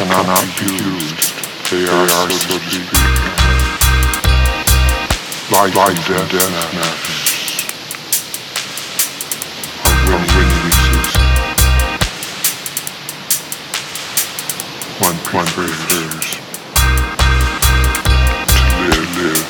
cannot be used. They are, so to speak, life and death matters. Our winning loses. One prefers to live.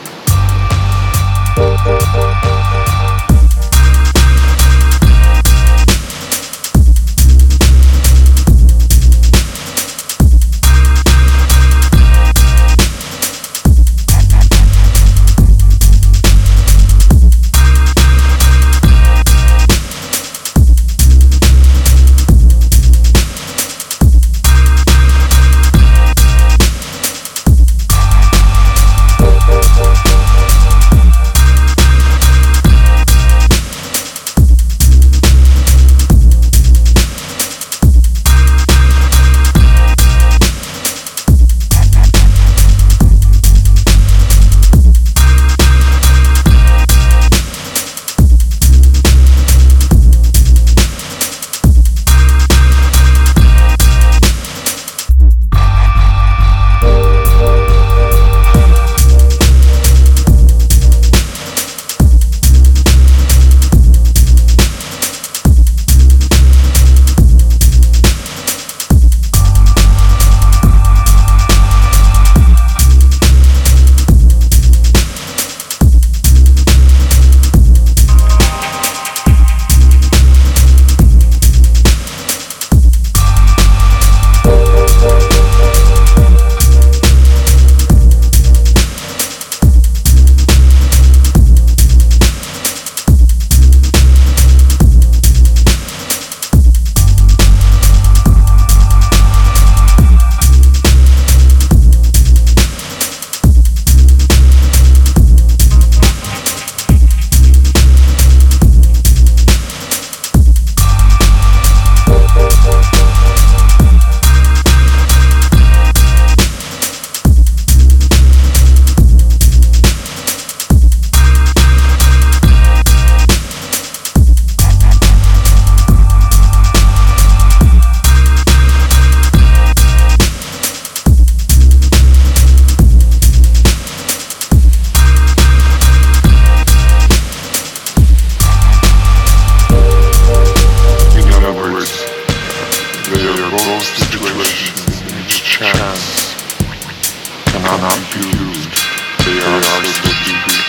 Cannot be used. They are so to speak,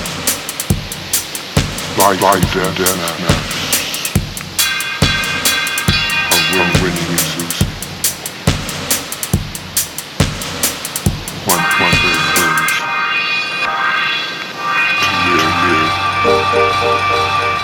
life and death matters. Our winning loses. One prefers to live.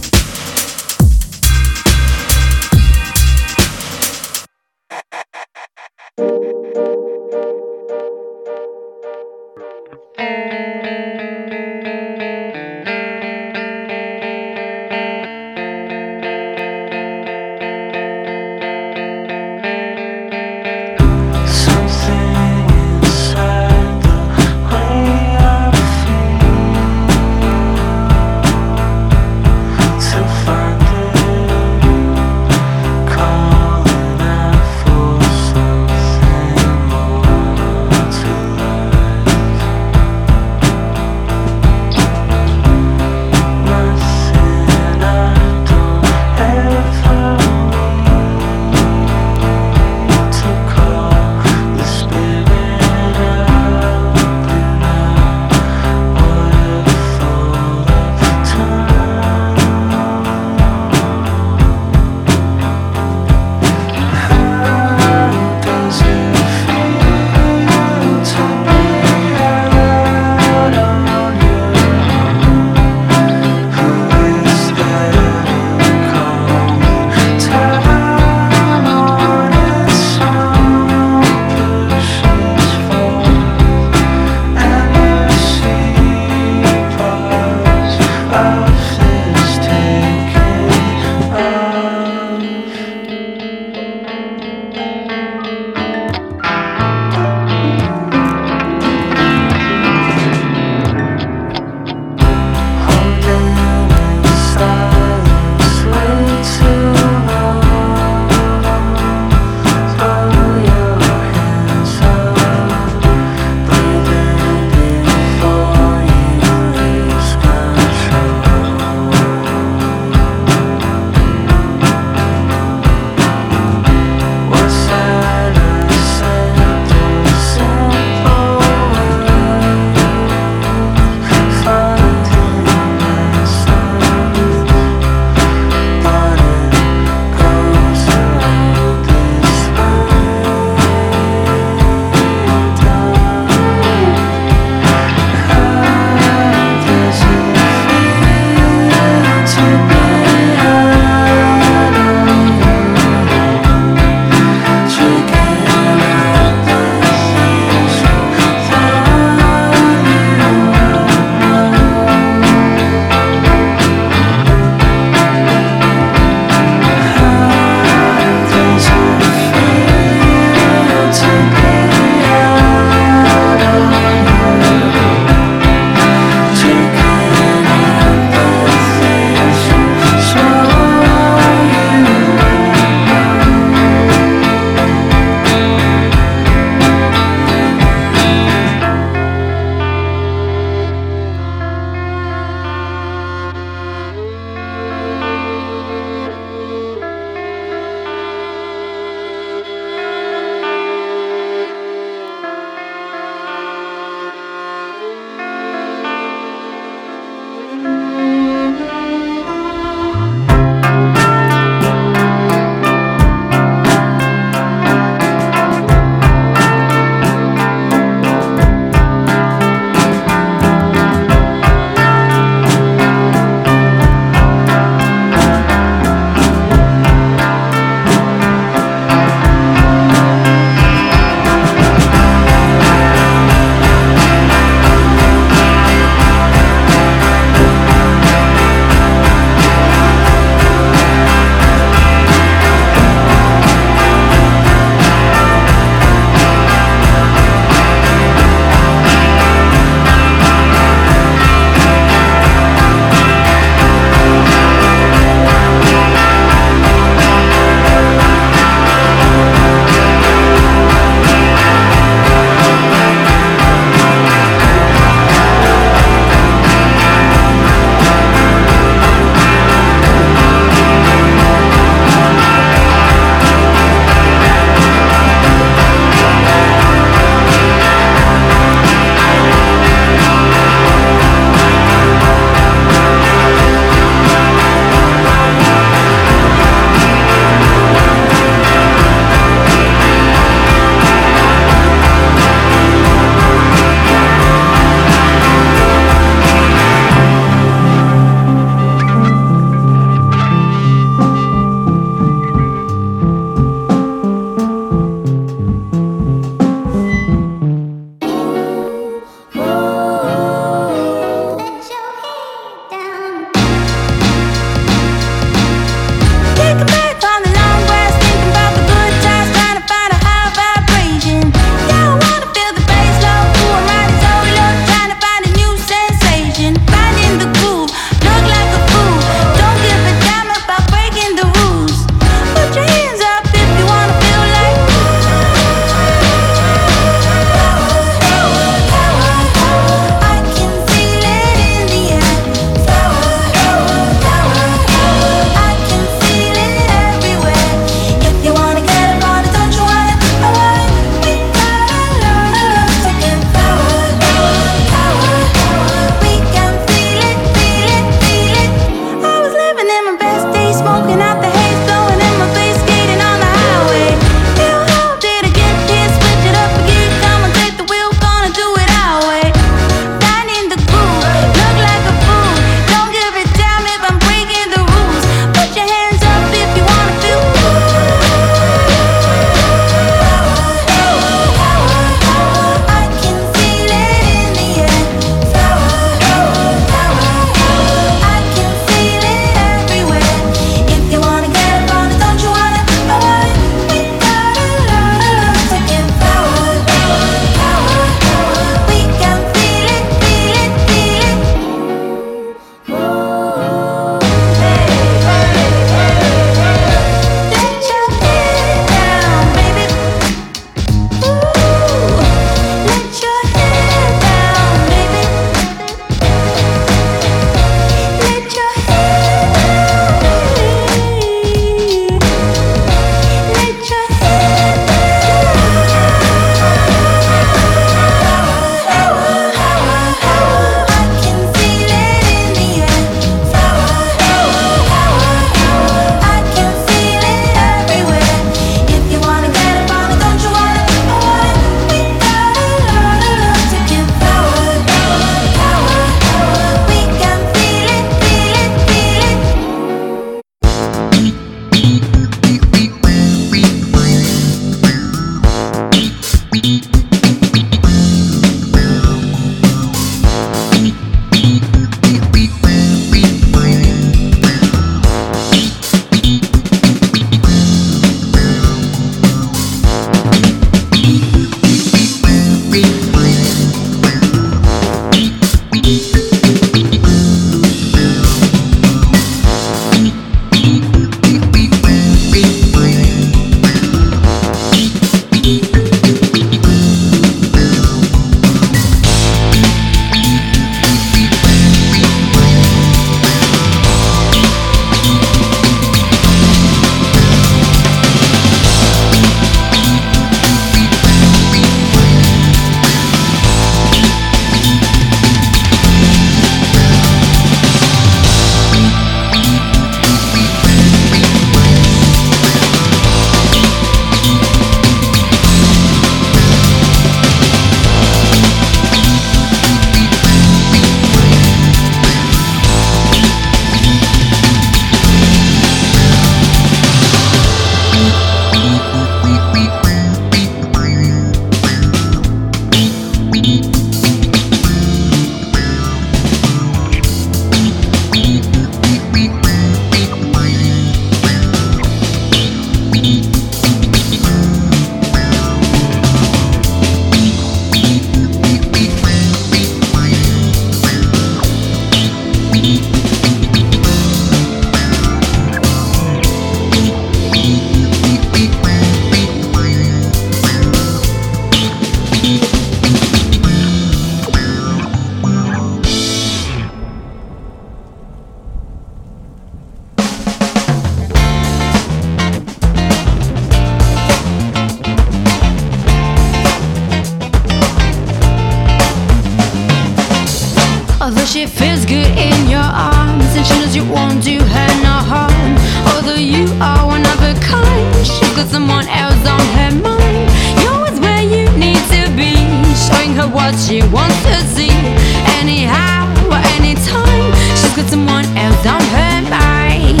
She feels good in your arms, and she knows you won't do her no harm. Although you are one of a kind, she's got someone else on her mind. You're always where you need to be, showing her what she wants to see. Anyhow or anytime, she's got someone else on her mind.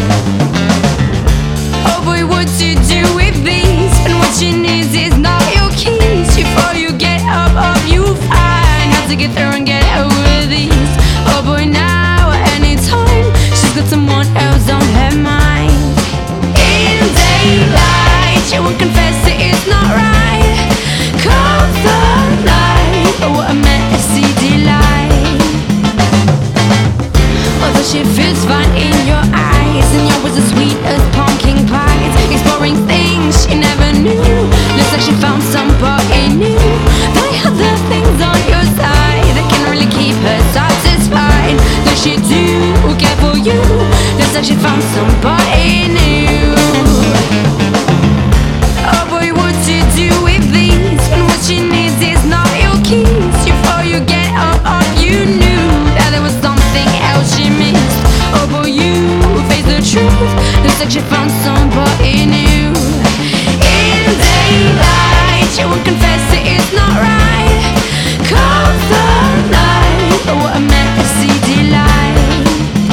Oh boy, what to do with these? And what she needs is not your keys. Before you get up, you find how to get through and get over these. Oh boy, now or anytime, she's got someone else on her mind. In daylight, she won't confess it is not right. Comes the night, oh what a messy delight. Although she feels fine in your eyes, and you're as sweet as pumpkin pies, exploring things she never knew. Looks like she found somebody new. They have the things on your side that can really keep her satisfied. Does she do care for you? Looks like she found somebody new. Oh boy, what to do with these? And what she needs is not your keys. Before you get up, you knew that there was something else she missed. Oh boy, you face the truth. Looks like she found somebody new. In daylight, she won't confess it is not right. Comes the night, oh what a messy delight.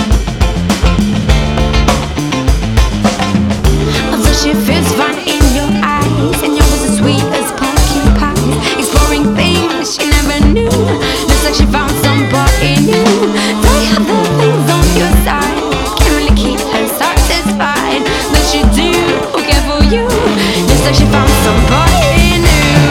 Although she feels fine in your eyes, and you're as sweet as pumpkin pie, exploring things she never knew. Looks like she found somebody new. They have the things on your side, can't really keep her satisfied. Does she do care for you? Looks like she found somebody new.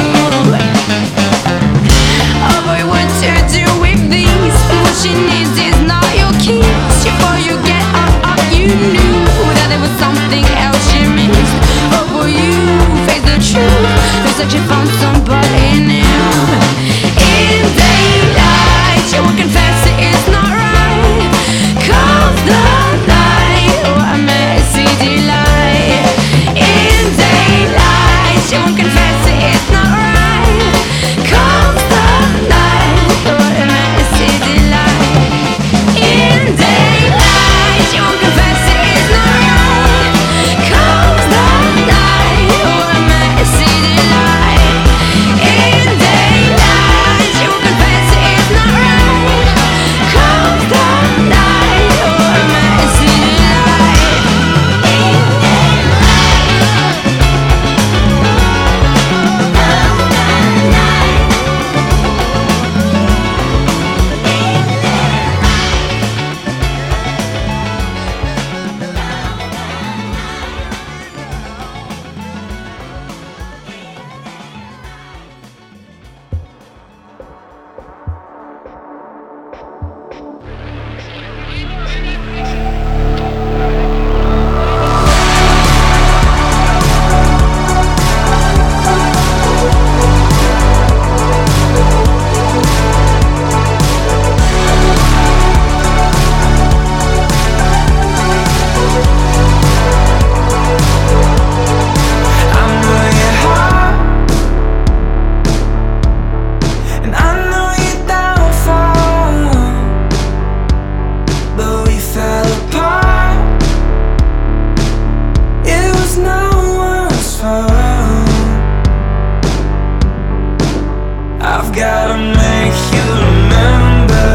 Oh boy, what to do with these? And what she needs is not your keys. Before you get up, you knew that there was something else she missed. Oh boy, you face the truth. Looks like she found somebody new. In daylight, she won't confess it is not right. Comes the night, oh what a messy delight. In daylight, she won't confess it is not right. Comes the night, oh what a messy delight. In daylight, she won't confess it is not right. Comes the night, oh what a messy delight. In daylight, she won't confess it is not right. Comes the night, oh what a messy delight. I've gotta make you remember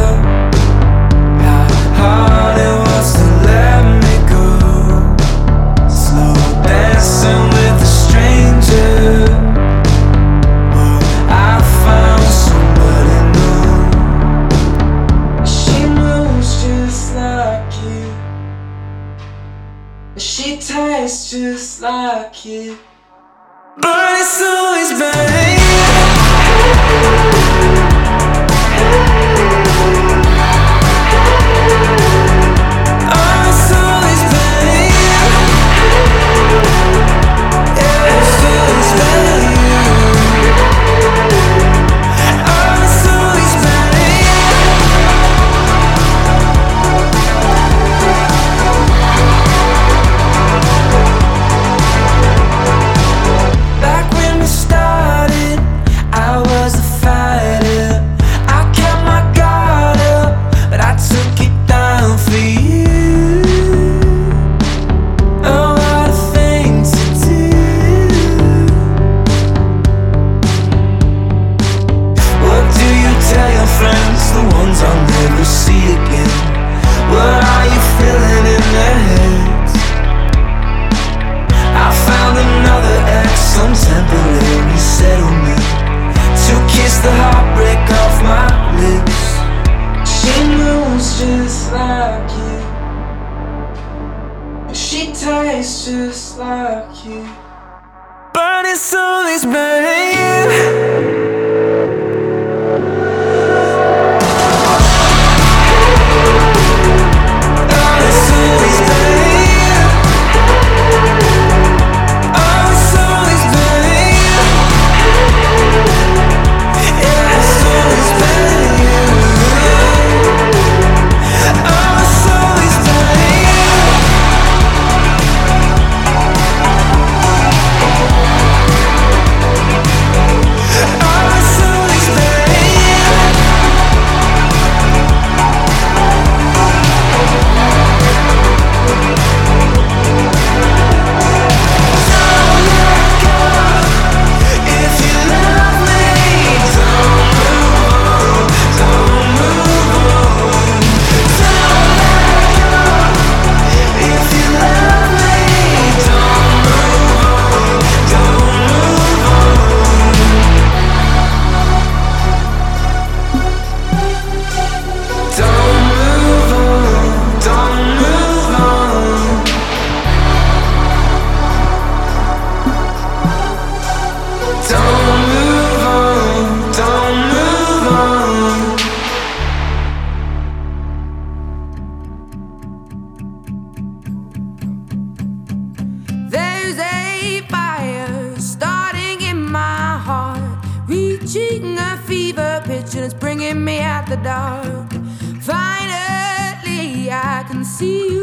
how hard it was to let me go. Slow dancing with a stranger. Oh, I found somebody new. She moves just like you. She tastes just like you. But it's always been back when we started. smells just like you. She tastes just like you. But it's always been you. There's a fire starting in my heart, reaching a fever pitch and it's bringing me out the dark. Finally, I can see